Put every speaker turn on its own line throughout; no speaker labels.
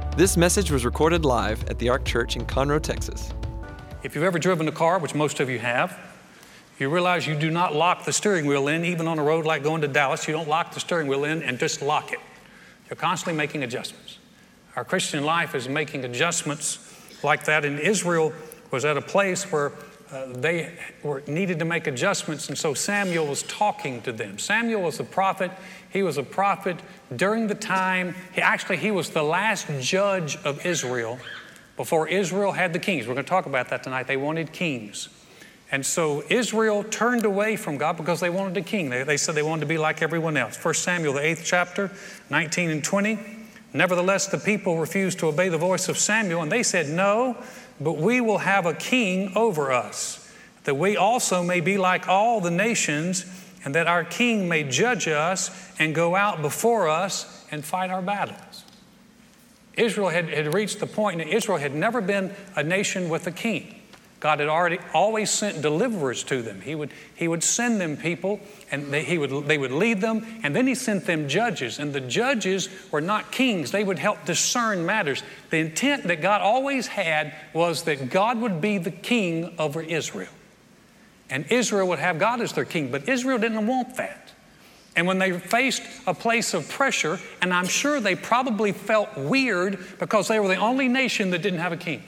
This message was recorded live at the Ark Church in Conroe, Texas.
If you've ever driven a car, which most of you have, you realize you do not lock the steering wheel in, even on a road like going to Dallas. You don't lock the steering wheel in and just lock it. You're constantly making adjustments. Our Christian life is making adjustments like that. And Israel was at a place where they needed to make adjustments, and so Samuel was talking to them. Samuel was a prophet. He was a prophet during the time, he was the last judge of Israel before Israel had the kings. We're going to talk about that tonight. They wanted kings. And so Israel turned away from God because they wanted a king. They said they wanted to be like everyone else. 1 Samuel, the 8th chapter, 19 and 20. Nevertheless, the people refused to obey the voice of Samuel, and they said, "No, but we will have a king over us, that we also may be like all the nations, and that our king may judge us and go out before us and fight our battles." Israel had reached the point, and Israel had never been a nation with a king. God had always sent deliverers to them. He would send them people, and they would lead them, and then He sent them judges. And the judges were not kings. They would help discern matters. The intent that God always had was that God would be the king over Israel. And Israel would have God as their king, but Israel didn't want that. And when they faced a place of pressure, and I'm sure they probably felt weird because they were the only nation that didn't have a king.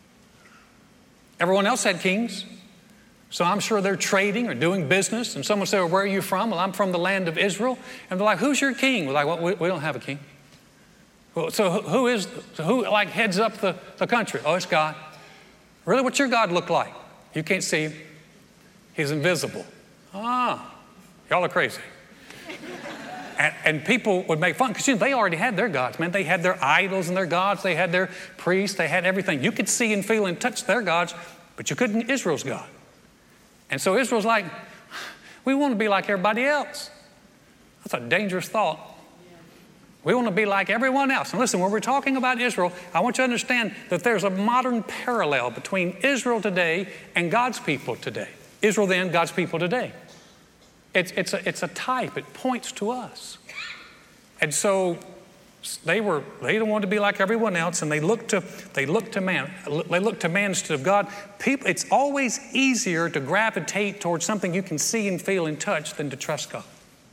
Everyone else had kings. So I'm sure they're trading or doing business. And someone said, "Well, where are you from?" "Well, I'm from the land of Israel." And they're like, "Who's your king?" We're like, "Well, we don't have a king." "Well, so who heads up the country?" "Oh, it's God." "Really? What's your God look like?" "You can't see Him. He's invisible." "Ah, y'all are crazy." And people would make fun because they already had their gods, man. They had their idols and their gods. They had their priests. They had everything. You could see and feel and touch their gods, but you couldn't Israel's God. And so Israel's like, we want to be like everybody else. That's a dangerous thought. We want to be like everyone else. And listen, when we're talking about Israel, I want you to understand that there's a modern parallel between Israel today and God's people today. Israel then, God's people today. It's a type. It points to us. And so they don't want to be like everyone else, and they look to man. They look to man instead of God. It's always easier to gravitate towards something you can see and feel and touch than to trust God.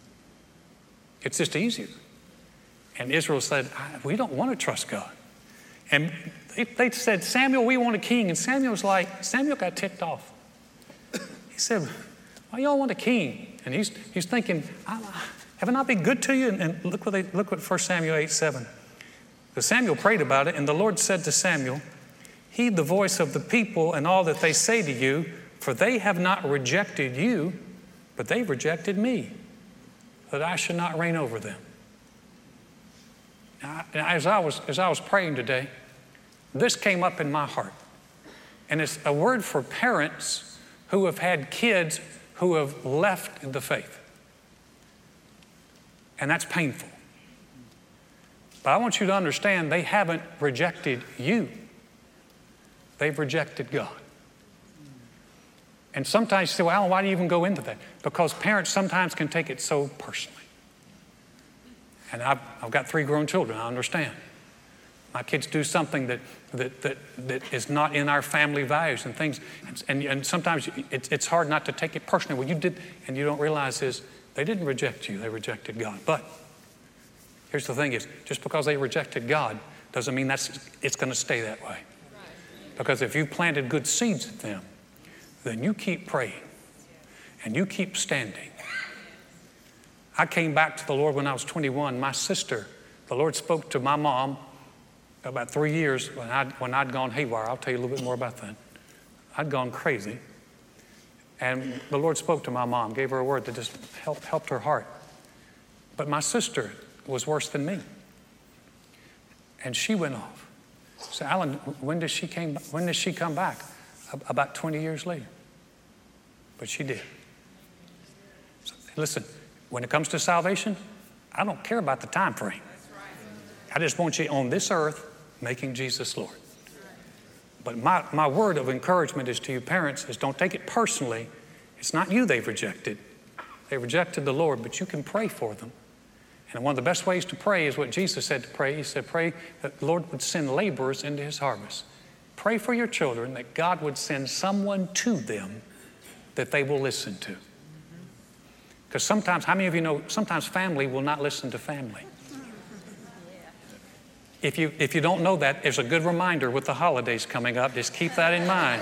It's just easier. And Israel said, "We don't want to trust God." And they said, "Samuel, we want a king." And Samuel got ticked off. He said, "Why y'all want a king?" And he's thinking, "Have I not been good to you?" And look what 1 Samuel 8:7. So Samuel prayed about it, and the Lord said to Samuel, "Heed the voice of the people and all that they say to you, for they have not rejected you, but they've rejected me, that I should not reign over them." Now, as I was praying today, this came up in my heart. And it's a word for parents who have had kids who have left the faith. And that's painful. But I want you to understand they haven't rejected you. They've rejected God. And sometimes you say, "Well, Alan, why do you even go into that?" Because parents sometimes can take it so personally. And I've got 3 grown children. I understand. My kids do something that is not in our family values and things. And sometimes it's hard not to take it personally. What you did and you don't realize is they didn't reject you. They rejected God. But here's the thing is, just because they rejected God doesn't mean it's going to stay that way. Because if you planted good seeds in them, then you keep praying and you keep standing. I came back to the Lord when I was 21. My sister, the Lord spoke to my mom about 3 years when I'd gone haywire. I'll tell you a little bit more about that. I'd gone crazy. And the Lord spoke to my mom, gave her a word that just helped her heart. But my sister was worse than me. And she went off. So, "Alan, when did she come back?" About 20 years later. But she did. So, listen, when it comes to salvation, I don't care about the time frame. I just want you on this earth making Jesus Lord. But my word of encouragement is to you parents is don't take it personally. It's not you they've rejected. They rejected the Lord, but you can pray for them And one of the best ways to pray is what Jesus said to pray. He said, pray that the Lord would send laborers into his harvest. Pray for your children that God would send someone to them that they will listen to. Because sometimes, how many of you know, sometimes family will not listen to family. If you don't know that, there's a good reminder with the holidays coming up. Just keep that in mind.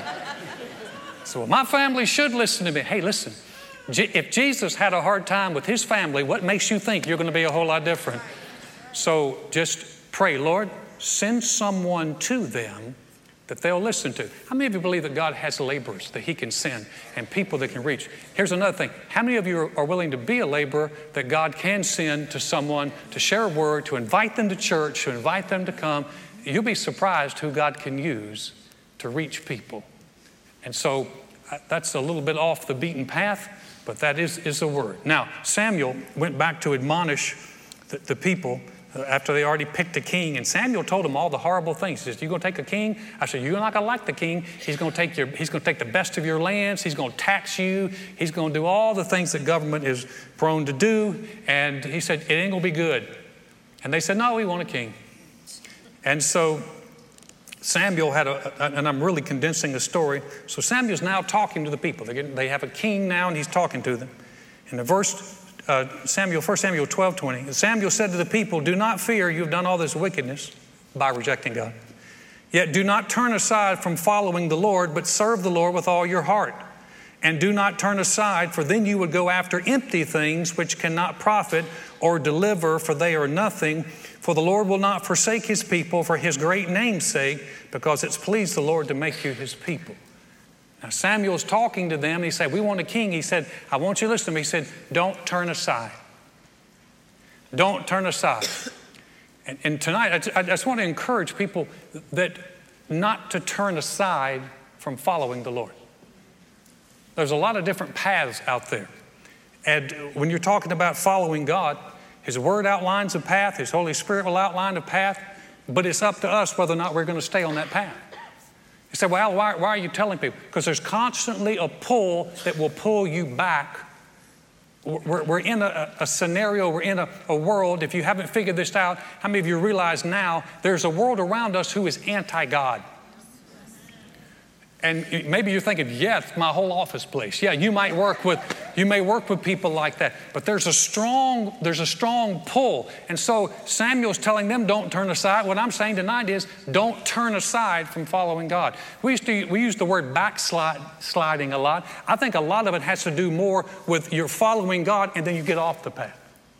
So my family should listen to me. Hey, listen, if Jesus had a hard time with his family, what makes you think you're going to be a whole lot different? So just pray, Lord, send someone to them that they'll listen to. How many of you believe that God has laborers that he can send and people that can reach? Here's another thing. How many of you are willing to be a laborer that God can send to someone to share a word, to invite them to church, to invite them to come? You'll be surprised who God can use to reach people. And so that's a little bit off the beaten path, but that is a word. Now, Samuel went back to admonish the people after they already picked a king, and Samuel told them all the horrible things. He says, "You're going to take a king?" I said, "You're not going to like the king. He's going to take the best of your lands. He's going to tax you. He's going to do all the things that government is prone to do." And he said, "It ain't going to be good." And they said, "No, we want a king." And so Samuel had and I'm really condensing the story. So Samuel's now talking to the people. They have a king now, and he's talking to them. In the verse 1 Samuel 12:20, Samuel said to the people, "Do not fear, you have done all this wickedness by rejecting God. Yet do not turn aside from following the Lord, but serve the Lord with all your heart. And do not turn aside, for then you would go after empty things which cannot profit or deliver, for they are nothing. For the Lord will not forsake his people for his great name's sake, because it's pleased the Lord to make you his people." Now Samuel's talking to them. He said, "We want a king." He said, "I want you to listen to me." He said, "Don't turn aside. Don't turn aside." And tonight, I just want to encourage people that not to turn aside from following the Lord. There's a lot of different paths out there. And when you're talking about following God, his word outlines a path. His Holy Spirit will outline a path. But it's up to us whether or not we're going to stay on that path. You say, "Well, why are you telling people?" Because there's constantly a pull that will pull you back. We're in a scenario, we're in a world, if you haven't figured this out, how many of you realize now there's a world around us who is anti-God? And maybe you're thinking, "Yeah, it's my whole office place." Yeah, you may work with people like that. But there's a strong pull. And so Samuel's telling them, don't turn aside. What I'm saying tonight is, don't turn aside from following God. We use the word backsliding a lot. I think a lot of it has to do more with you're following God and then you get off the path.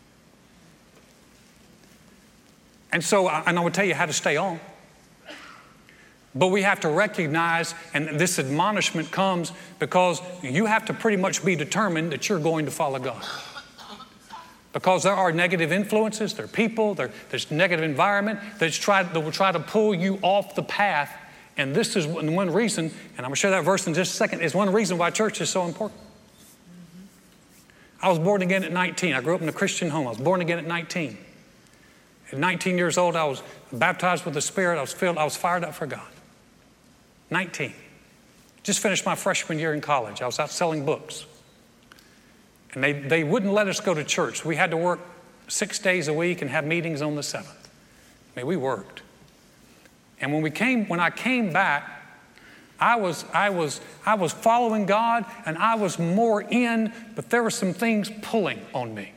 And so, and I would tell you how to stay on. But we have to recognize, and this admonishment comes because you have to pretty much be determined that you're going to follow God. Because there are negative influences, there are people, there's negative environment that will try to pull you off the path. And this is one reason, and I'm going to share that verse in just a second, is one reason why church is so important. I was born again at 19. I grew up in a Christian home. I was born again at 19. At 19 years old, I was baptized with the Spirit. I was fired up for God. 19. Just finished my freshman year in college. I was out selling books. And they wouldn't let us go to church. We had to work 6 days a week and have meetings on the 7th. I mean, we worked. And when I came back, I was following God and I was more in, but there were some things pulling on me.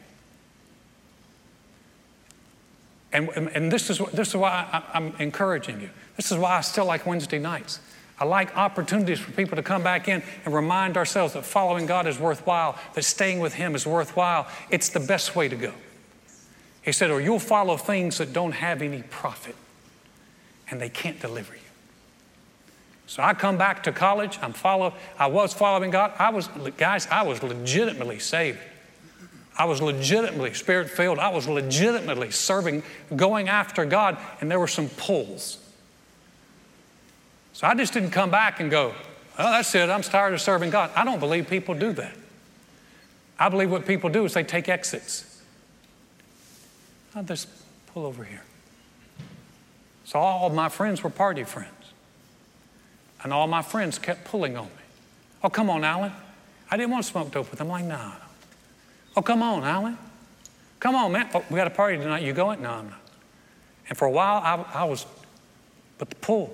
And this is why I'm encouraging you. This is why I still like Wednesday nights. I like opportunities for people to come back in and remind ourselves that following God is worthwhile, that staying with him is worthwhile. It's the best way to go. He said, or you'll follow things that don't have any profit and they can't deliver you. So I come back to college. I was following God. I was legitimately saved. I was legitimately Spirit-filled. I was legitimately serving, going after God, and there were some pulls. So I just didn't come back and go, "Oh, that's it, I'm tired of serving God." I don't believe people do that. I believe what people do is they take exits. I'll just pull over here. So all of my friends were party friends. And all my friends kept pulling on me. "Oh, come on, Alan." I didn't want to smoke dope with them. I'm like, "No. Oh, come on, Alan. Come on, man, we got a party tonight. You going? No, I'm not. And for a while, I was, but the pull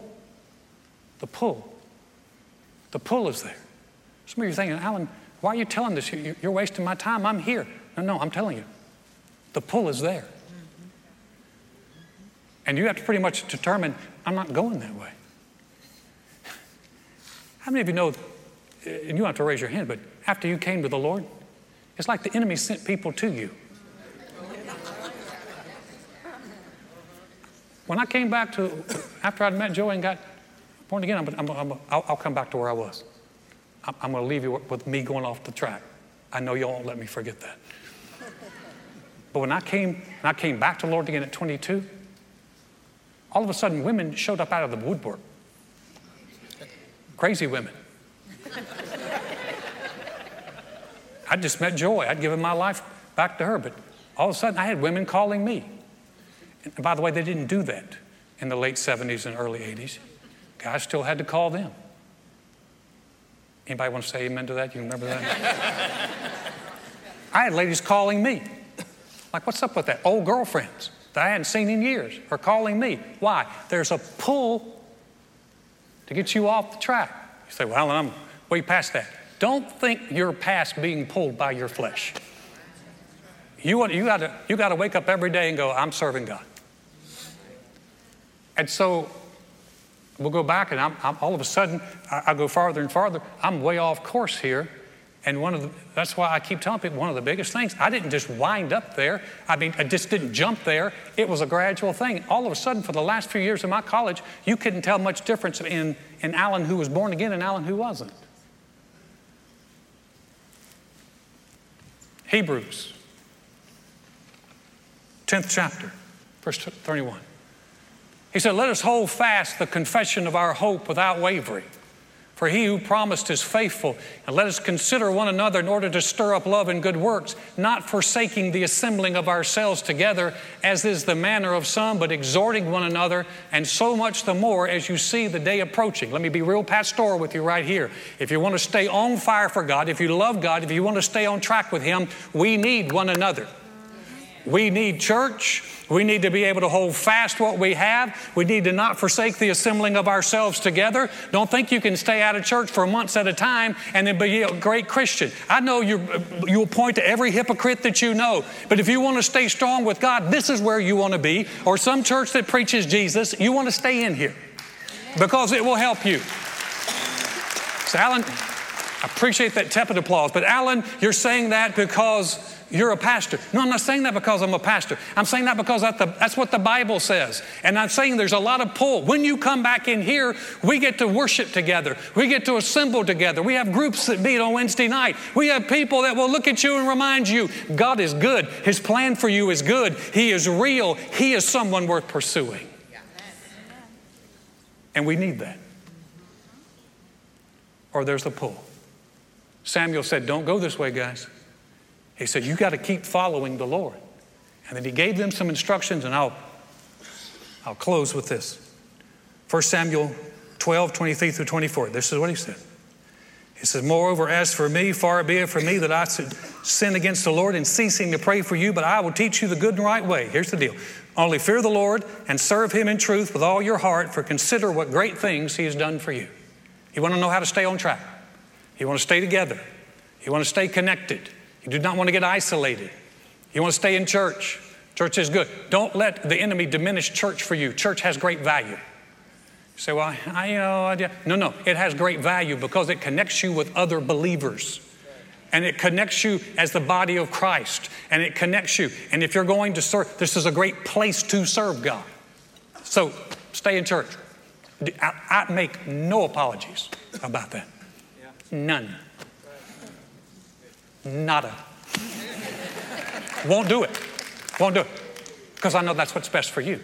is there. Some of you are thinking, Alan, why are you telling this? You're wasting my time. I'm here. No, I'm telling you. The pull is there. And you have to pretty much determine, I'm not going that way. How many of you know, and you don't have to raise your hand, but after you came to the Lord, it's like the enemy sent people to you. When I came back after I'd met Joey and got born again, I'll come back to where I was. I'm going to leave you with me going off the track. I know y'all won't let me forget that. But when I came back to the Lord again at 22, all of a sudden women showed up out of the woodwork. Crazy women. I just met Joy. I'd given my life back to her, but all of a sudden I had women calling me. And by the way, they didn't do that in the late 70s and early 80s. Guys still had to call them. Anybody want to say amen to that? You remember that? I had ladies calling me. Like, what's up with that? Old girlfriends that I hadn't seen in years are calling me. Why? There's a pull to get you off the track. You say, well, I'm way past that. Don't think you're past being pulled by your flesh. You got to wake up every day and go, I'm serving God. And so we'll go back, and I'm all of a sudden, I go farther and farther. I'm way off course here. And that's why I keep telling people, one of the biggest things, I didn't just wind up there. I just didn't jump there. It was a gradual thing. All of a sudden, for the last few years of my college, you couldn't tell much difference in Alan who was born again and Alan who wasn't. Hebrews, 10th chapter, verse 31. He said, let us hold fast the confession of our hope without wavering. For he who promised is faithful. And let us consider one another in order to stir up love and good works, not forsaking the assembling of ourselves together, as is the manner of some, but exhorting one another, and so much the more as you see the day approaching. Let me be real pastoral with you right here. If you want to stay on fire for God, if you love God, if you want to stay on track with Him, we need one another. We need church. We need to be able to hold fast what we have. We need to not forsake the assembling of ourselves together. Don't think you can stay out of church for months at a time and then be a great Christian. I know you'll point to every hypocrite that you know, but if you want to stay strong with God, this is where you want to be. Or some church that preaches Jesus, you want to stay in here because it will help you. So Alan, I appreciate that tepid applause, but Alan, you're saying that because you're a pastor. No, I'm not saying that because I'm a pastor. I'm saying that because that's what the Bible says. And I'm saying there's a lot of pull. When you come back in here, we get to worship together. We get to assemble together. We have groups that meet on Wednesday night. We have people that will look at you and remind you, God is good. His plan for you is good. He is real. He is someone worth pursuing. And we need that. Or there's the pull. Samuel said, don't go this way, guys. He said, you got to keep following the Lord. And then he gave them some instructions, and I'll close with this. 1 Samuel 12, 23 through 24. This is what he said. He says, moreover, as for me, far be it from me that I should sin against the Lord in ceasing to pray for you, but I will teach you the good and right way. Here's the deal. Only fear the Lord and serve Him in truth with all your heart, for consider what great things He has done for you. You want to know how to stay on track. You want to stay together. You want to stay connected. You do not want to get isolated. You want to stay in church. Church is good. Don't let the enemy diminish church for you. Church has great value. You say, well, No. It has great value because it connects you with other believers. And it connects you as the body of Christ. And it connects you. And if you're going to serve, this is a great place to serve God. So stay in church. I make no apologies about that. None. Nada. Won't do it. Won't do it. Because I know that's what's best for you.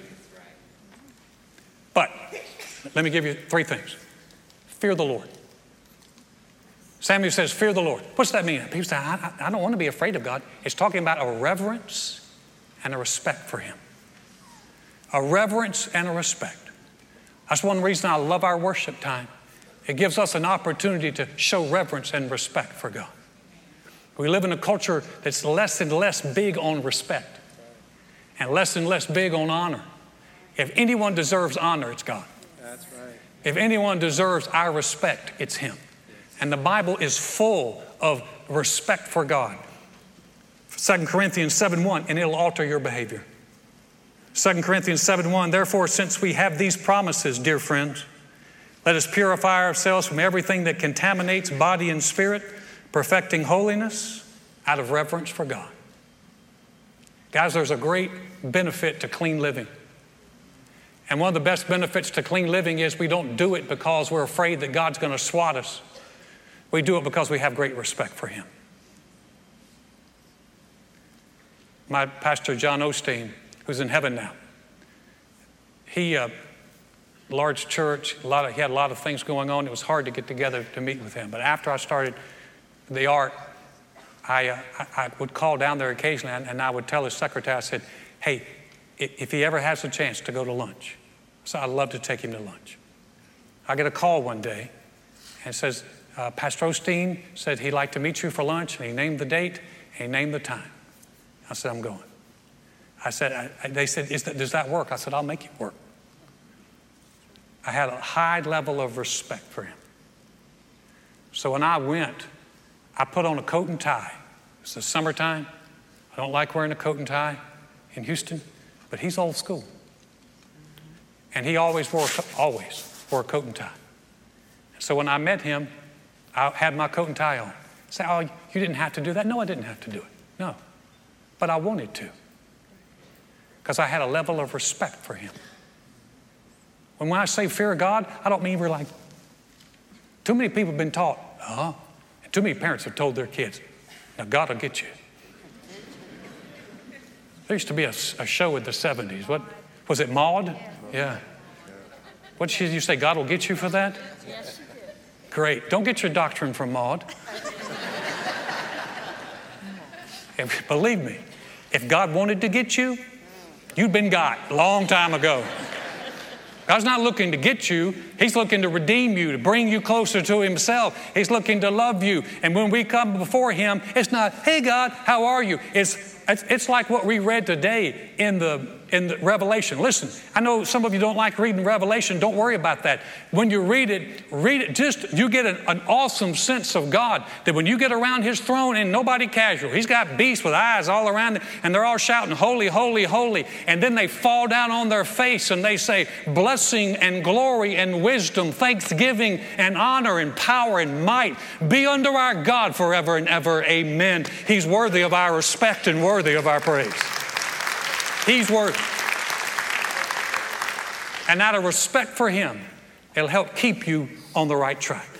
But let me give you 3 things. Fear the Lord. Samuel says, fear the Lord. What's that mean? People say, I don't want to be afraid of God. It's talking about a reverence and a respect for Him. A reverence and a respect. That's one reason I love our worship time. It gives us an opportunity to show reverence and respect for God. We live in a culture that's less and less big on respect and less big on honor. If anyone deserves honor, it's God.
That's right.
If anyone deserves our respect, it's Him. And the Bible is full of respect for God. 2 Corinthians 7:1, and it'll alter your behavior. 2 Corinthians 7:1, therefore, since we have these promises, dear friends, let us purify ourselves from everything that contaminates body and spirit, perfecting holiness out of reverence for God. Guys, there's a great benefit to clean living. And one of the best benefits to clean living is we don't do it because we're afraid that God's going to swat us. We do it because we have great respect for Him. My pastor, John Osteen, who's in heaven now, he large church, he had a lot of things going on. It was hard to get together to meet with him. But after I started the Ark, I would call down there occasionally, and I would tell his secretary, I said, hey, if he ever has a chance to go to lunch, so I'd love to take him to lunch. I get a call one day, and it says, Pastor Osteen said he'd like to meet you for lunch, and he named the date, and he named the time. I said, I'm going. I said, they said, does that work? I said, I'll make it work. I had a high level of respect for him. So when I went, I put on a coat and tie. It's the summertime. I don't like wearing a coat and tie in Houston, but he's old school. And he always wore a coat and tie. So when I met him, I had my coat and tie on. Say, oh, you didn't have to do that? No, I didn't have to do it. No. But I wanted to. Because I had a level of respect for him. When I say fear of God, I don't mean we're like, too many people have been taught, and too many parents have told their kids, now God will get you. There used to be a show in the 70s. What was it, Maude? Yeah. What did you say, God will get you for that?
Yes, you did.
Great. Don't get your doctrine from Maude. Believe me, if God wanted to get you, you'd been got a long time ago. God's not looking to get you. He's looking to redeem you, to bring you closer to Himself. He's looking to love you. And when we come before Him, it's not, hey, God, how are you? It's like what we read today in the Revelation. Listen, I know some of you don't like reading Revelation. Don't worry about that. When you read it, just you get an awesome sense of God that when you get around His throne, and nobody casual. He's got beasts with eyes all around it, and they're all shouting, holy, holy, holy. And then they fall down on their face and they say, blessing and glory and wisdom, thanksgiving and honor and power and might be unto our God forever and ever. Amen. He's worthy of our respect and worthy of our praise. He's worthy. And out of respect for Him, it'll help keep you on the right track.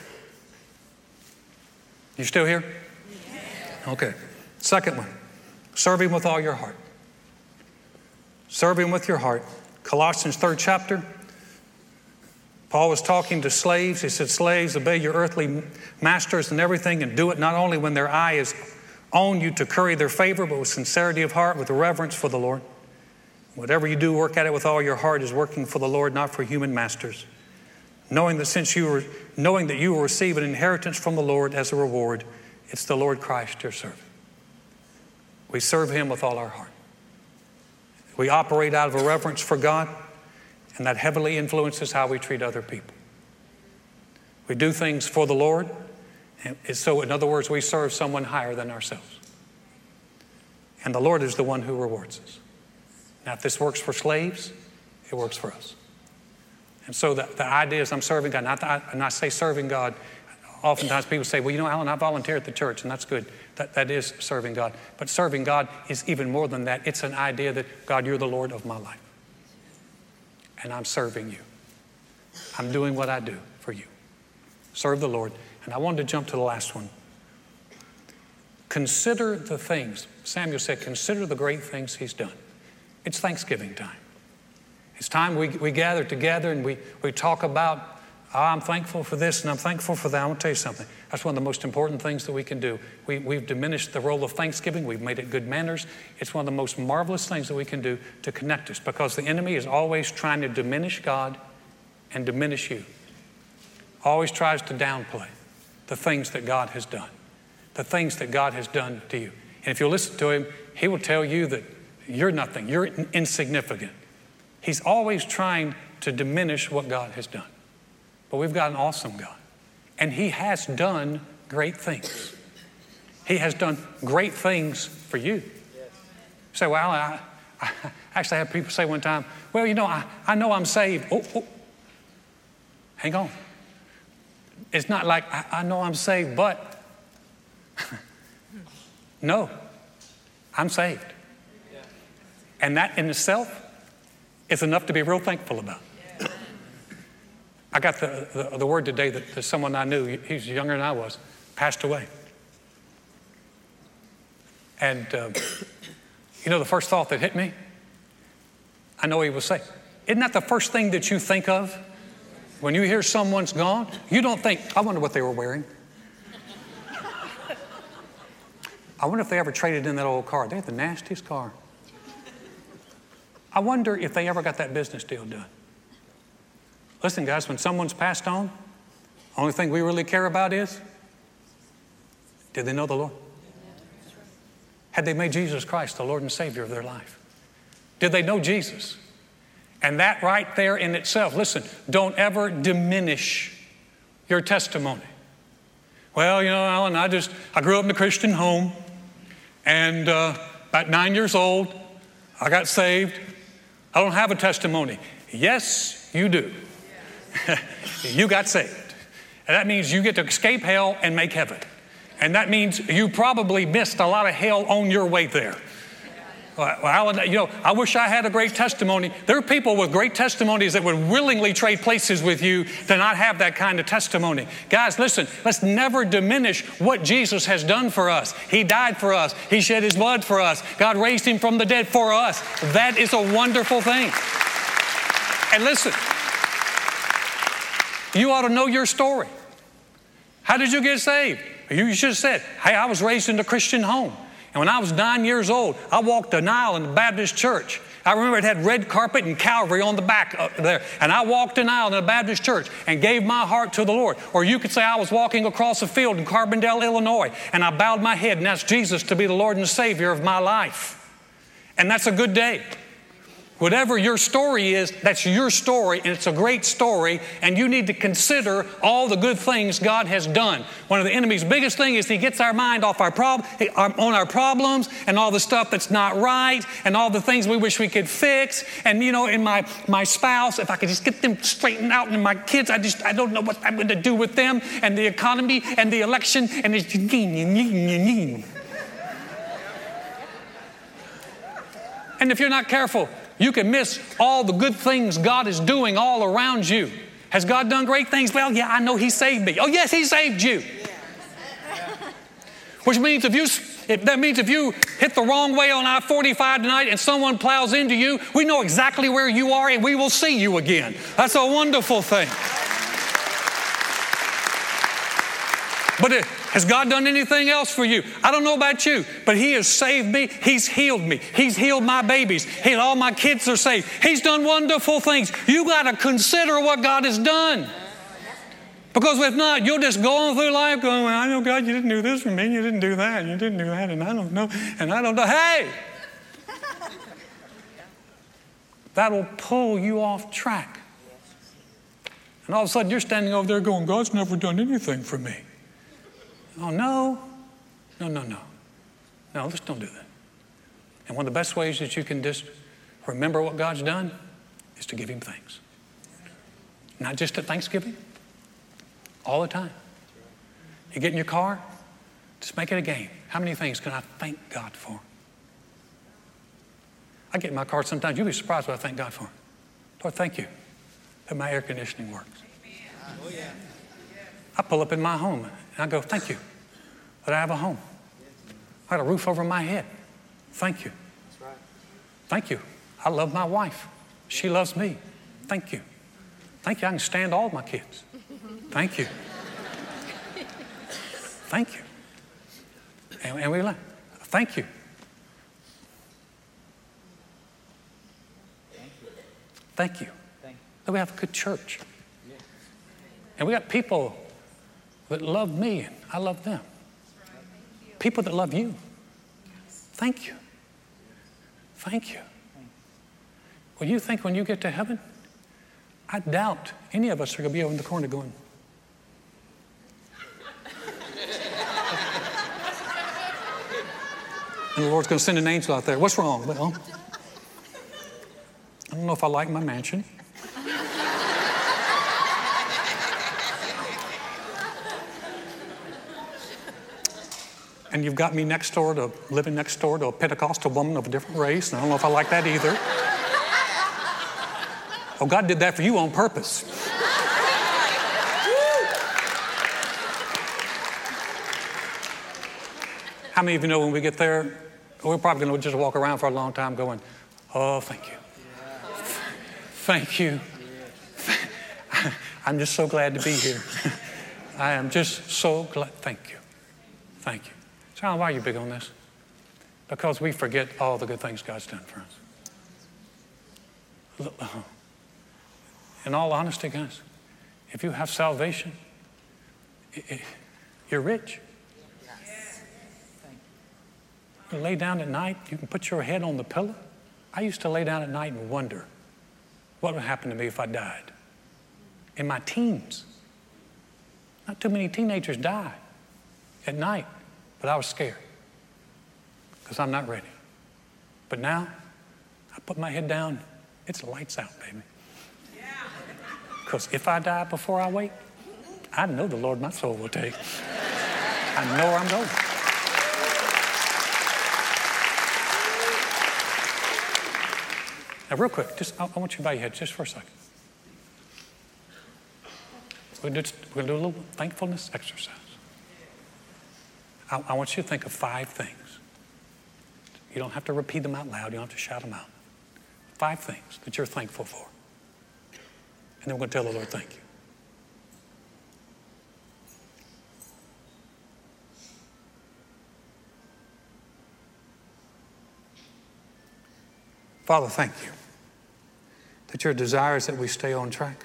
You still here? Okay. Second one, serve Him with all your heart. Serve Him with your heart. Colossians 3rd chapter. Paul was talking to slaves. He said, slaves, obey your earthly masters and everything, and do it not only when their eye is on you to curry their favor, but with sincerity of heart, with reverence for the Lord. Whatever you do, work at it with all your heart as working for the Lord, not for human masters. Knowing that you will receive an inheritance from the Lord as a reward. It's the Lord Christ, your servant. We serve Him with all our heart. We operate out of a reverence for God, and that heavily influences how we treat other people. We do things for the Lord, and so in other words, we serve someone higher than ourselves. And the Lord is the one who rewards us. Now, if this works for slaves, it works for us. And so the idea is I'm serving God. And I say serving God, oftentimes people say, well, you know, Alan, I volunteer at the church, and that's good. That is serving God. But serving God is even more than that. It's an idea that, God, you're the Lord of my life. And I'm serving you. I'm doing what I do for you. Serve the Lord. And I wanted to jump to the last one. Consider the things. Samuel said, consider the great things He's done. It's Thanksgiving time. It's time we gather together and we talk about, I'm thankful for this and I'm thankful for that. I want to tell you something. That's one of the most important things that we can do. We've diminished the role of Thanksgiving. We've made it good manners. It's one of the most marvelous things that we can do to connect us, because the enemy is always trying to diminish God and diminish you. Always tries to downplay the things that God has done. the things that God has done to you. And if you'll listen to him, he will tell you that you're nothing, you're insignificant. He's always trying to diminish what God has done. But we've got an awesome God. And he has done great things. He has done great things for you. You say, well, I actually had people say one time, well, you know, I know I'm saved. Oh, hang on. It's not like I know I'm saved, but no, I'm saved. And that in itself is enough to be real thankful about. I got the word today that someone I knew, he's younger than I was, passed away. And you know the first thought that hit me? I know he was saved. Isn't that the first thing that you think of? When you hear someone's gone, you don't think, I wonder what they were wearing. I wonder if they ever traded in that old car. They had the nastiest car. I wonder if they ever got that business deal done. Listen, guys, when someone's passed on, the only thing we really care about is, did they know the Lord? Had they made Jesus Christ the Lord and Savior of their life? Did they know Jesus? And that right there in itself, listen, don't ever diminish your testimony. Well, you know, Alan, I grew up in a Christian home, and about 9 years old, I got saved. I don't have a testimony. Yes, you do. You got saved. And that means you get to escape hell and make heaven. And that means you probably missed a lot of hell on your way there. Well, Alan, you know, I wish I had a great testimony. There are people with great testimonies that would willingly trade places with you to not have that kind of testimony. Guys, listen, let's never diminish what Jesus has done for us. He died for us. He shed his blood for us. God raised him from the dead for us. That is a wonderful thing. And listen, you ought to know your story. How did you get saved? You should have said, hey, I was raised in a Christian home. And when I was 9 years old, I walked an aisle in the Baptist church. I remember it had red carpet and Calvary on the back there. And I walked an aisle in a Baptist church and gave my heart to the Lord. Or you could say I was walking across a field in Carbondale, Illinois, and I bowed my head and asked Jesus to be the Lord and Savior of my life. And that's a good day. Whatever your story is, that's your story, and it's a great story, and you need to consider all the good things God has done. One of the enemy's biggest things is he gets our mind off on our problems and all the stuff that's not right and all the things we wish we could fix. And, you know, in my spouse, if I could just get them straightened out, and my kids, I don't know what I'm going to do with them, and the economy and the election, and it's... And if you're not careful, you can miss all the good things God is doing all around you. Has God done great things? Well, yeah, I know he saved me. Oh, yes, he saved you. Which means if you hit the wrong way on I-45 tonight and someone plows into you, we know exactly where you are and we will see you again. That's a wonderful thing. But has God done anything else for you? I don't know about you, but he has saved me. He's healed me. He's healed my babies. All my kids are saved. He's done wonderful things. You got to consider what God has done. Because if not, you'll just go on through life going, well, I know, God, you didn't do this for me. You didn't do that. You didn't do that. And I don't know. And I don't know. Hey! That'll pull you off track. And all of a sudden, you're standing over there going, God's never done anything for me. Oh, no. No, let's don't do that. And one of the best ways that you can just remember what God's done is to give him thanks. Not just at Thanksgiving, all the time. You get in your car, just make it a game. How many things can I thank God for? I get in my car sometimes, you'll be surprised what I thank God for. Lord, thank you that my air conditioning works. Oh, yeah. I pull up in my home and I go, thank you that I have a home. I got a roof over my head. Thank you. That's right. Thank you. I love my wife. She loves me. Thank you. Thank you. I can stand all of my kids. Thank you. Thank you. And we laugh. Thank you. Thank you. That we have a good church. And we got people that love me and I love them. people that love you. Thank you. Thank you. Well, you think when you get to heaven, I doubt any of us are going to be over in the corner going, and the Lord's going to send an angel out there. What's wrong? Well, I don't know if I like my mansion. And you've got me living next door to a Pentecostal woman of a different race, and I don't know if I like that either. Oh, God did that for you on purpose. How many of you know when we get there, we're probably going to just walk around for a long time going, oh, thank you. Thank you. I'm just so glad to be here. I am just so glad. Thank you. Thank you. So why are you big on this? Because we forget all the good things God's done for us. In all honesty, guys, if you have salvation, you're rich. You lay down at night, you can put your head on the pillow. I used to lay down at night and wonder what would happen to me if I died. In my teens. Not too many teenagers die at night, but I was scared because I'm not ready. But now, I put my head down, it's lights out, baby. Because if I die before I wake, I know the Lord my soul will take. I know where I'm going. Now, real quick, I want you to bow your head just for a second. We're going to do a little thankfulness exercise. I want you to think of 5 things. You don't have to repeat them out loud. You don't have to shout them out. 5 things that you're thankful for. And then we're going to tell the Lord thank you. Father, thank you that your desire is that we stay on track.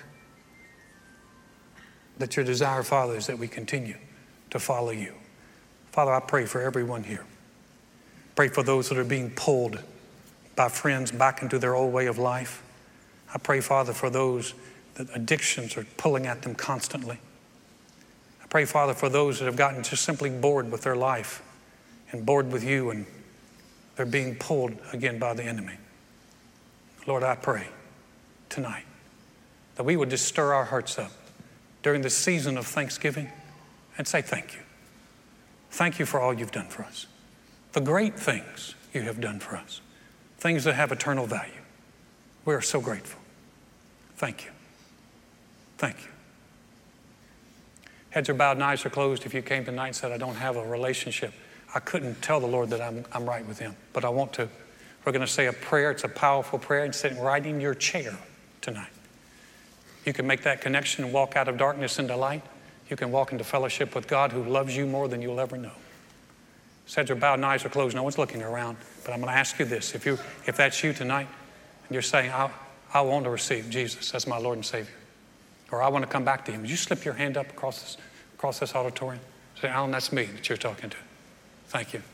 That your desire, Father, is that we continue to follow you. Father, I pray for everyone here. Pray for those that are being pulled by friends back into their old way of life. I pray, Father, for those that addictions are pulling at them constantly. I pray, Father, for those that have gotten just simply bored with their life and bored with you, and they're being pulled again by the enemy. Lord, I pray tonight that we would just stir our hearts up during the season of Thanksgiving and say thank you. Thank you for all you've done for us. The great things you have done for us. Things that have eternal value. We are so grateful. Thank you. Thank you. Heads are bowed and eyes are closed. If you came tonight and said, I don't have a relationship, I couldn't tell the Lord that I'm right with him, but I want to. We're going to say a prayer. It's a powerful prayer. It's sitting right in your chair tonight. You can make that connection and walk out of darkness into light. You can walk into fellowship with God who loves you more than you'll ever know. Heads are bowed and eyes are closed. No one's looking around. But I'm going to ask you this. If that's you tonight, and you're saying, I want to receive Jesus as my Lord and Savior, or I want to come back to him, would you slip your hand up across this auditorium? Say, Alan, that's me that you're talking to. Thank you.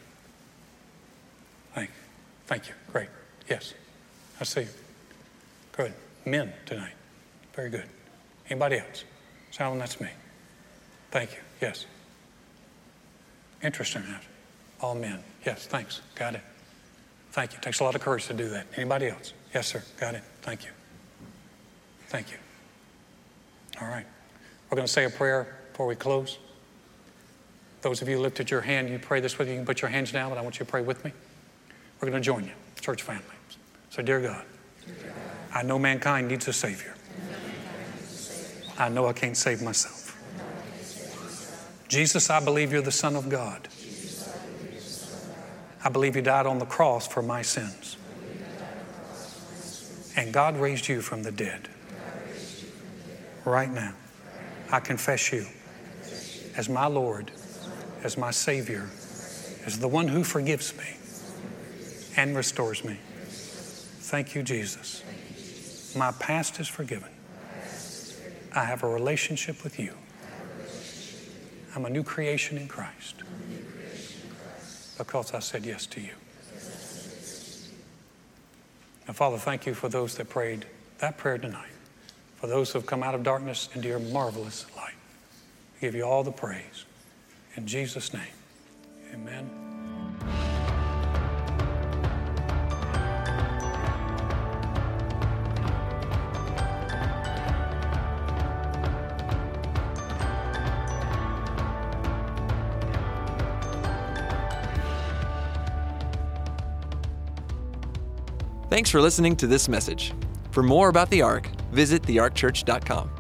Thank you. Great. Yes. I see you. Good. Men tonight. Very good. Anybody else? Say, Alan, that's me. Thank you. Yes. Interesting. All men. Yes, thanks. Got it. Thank you. Takes a lot of courage to do that. Anybody else? Yes, sir. Got it. Thank you. Thank you. All right. We're going to say a prayer before we close. Those of you who lifted your hand, you pray this with you. You can put your hands down, but I want you to pray with me. We're going to join you, church family. So, dear God, I know mankind needs a Savior. I know I can't save myself. Jesus, I believe you're the Son of God. I believe you died on the cross for my sins. And God raised you from the dead. Right now, I confess you as my Lord, as my Savior, as the one who forgives me and restores me. Thank you, Jesus. My past is forgiven. I have a relationship with you. I'm a new creation in Christ. because I said yes to you. And Father, thank you for those that prayed that prayer tonight, for those who have come out of darkness into your marvelous light. We give you all the praise. In Jesus' name, amen.
Thanks for listening to this message. For more about the Ark, visit thearkchurch.com.